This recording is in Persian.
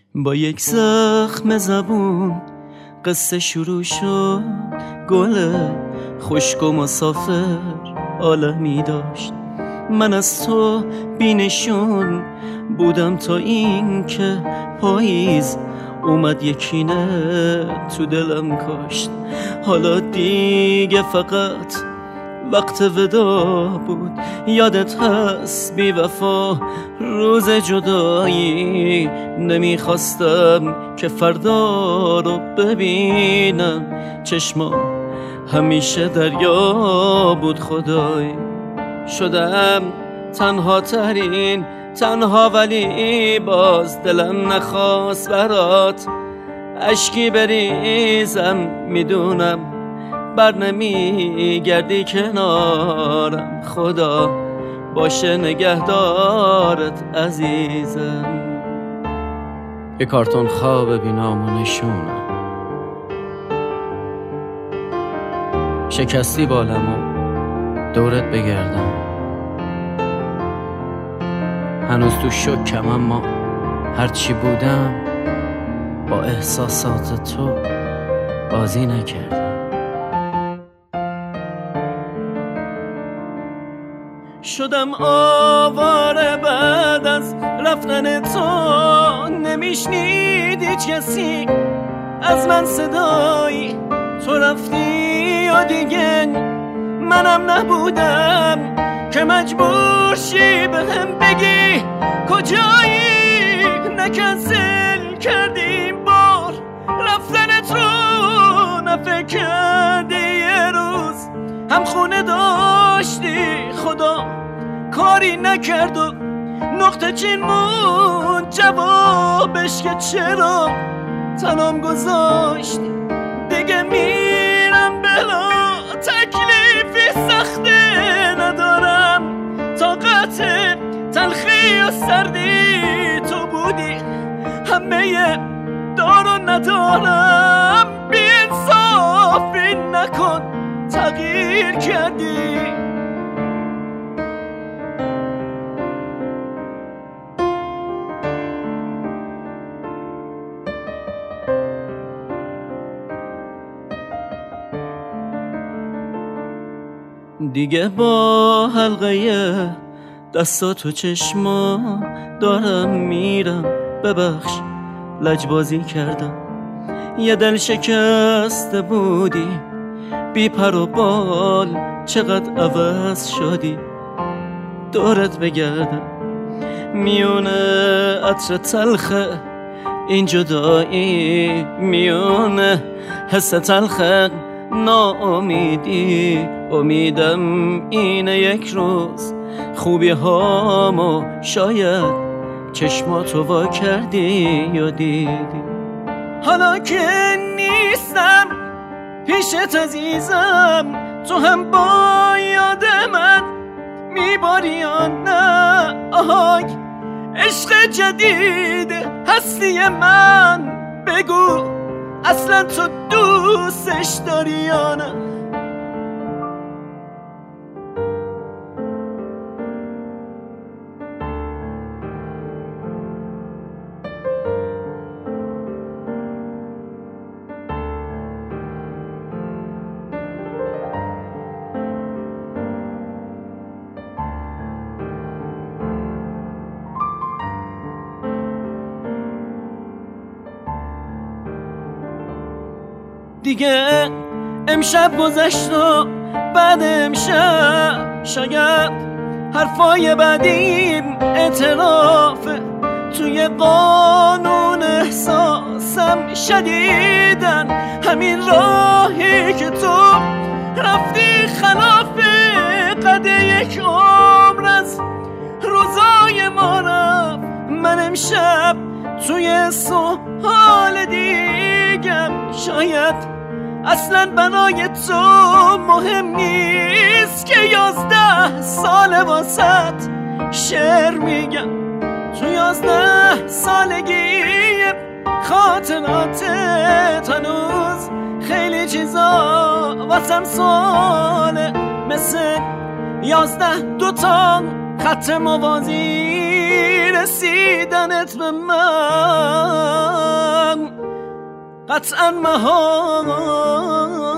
با یک زخم زبون قصه شروع شد. گل خشک و مسافر عالمی داشت. من از تو بینشون بودم تا این که پاییز اومد یکینه تو دلم کاشت. حالا دیگه فقط وقت ودا بود. یادت هست بی وفا روز جدایی نمیخواستم که فردا رو ببینم. چشمام همیشه دریا بود خدای. شدم تنها ترین تنها، ولی باز دلم نخواست برات اشکی بریزم. میدونم بر نمیگردی کنارم. خدا باشه نگهدارت عزیزم. یه کارتون خواب بینامونشونم. شکستی بالمو دورت بگردم. هنوز تو شکم اما هرچی بودم با احساسات تو بازی نکردم. شدم آواره بعد از رفتن تو. نمیشنید هیچ کسی از من صدایی. تو رفتی و دیگه منم نبودم که مجبور شی بهم بگی کجایی. نکنسل کردیم بار رفتنت رو، نفکر کردی یه روز هم خونه داشتی. خدا کاری نکرد و نقطه چین مون جوابش که چرا تنام گذاشتی. دیگه میرم بلا تکلیفی سخته ندارم. طاقت تلخی و سردی تو بودی، همه دارو ندارم. بی انصافی نکن تغییر کردی. دیگه با حلقه دستات و چشما دارم میرم. ببخش لجبازی کردم. یه دل شکسته بودی بی پر و بال. چقدر عوض شدی دورت بگردم. میونه عطر تلخه این جدایی، میونه حس تلخه ناامیدی. امیدم اینه یک روز خوبی هامو شاید چشماتو وا کردی یا دیدی. حالا که نیستم پیشت عزیزم، تو هم با یاد من میباری یا نه؟ آهای عشق جدید هستی من، بگو اصلا تو دوستش داری یا نه؟ دیگه امشب گذشت و بعد امشب شاید حرفای بعدیم اعترافه. توی قانون احساسم شدیدن همین راهی که تو رفتی خلاف قد یک عمر از روزای ما رفت. من امشب توی سوال دیگم شاید اصلا بنای تو مهم نیست که 11 سال واسط شعر میگم. تو 11 سالگی خاطراتت هنوز خیلی چیزا واسم سواله، مثل 11 دوتا خط موازی رسیدنت به من قطعا محال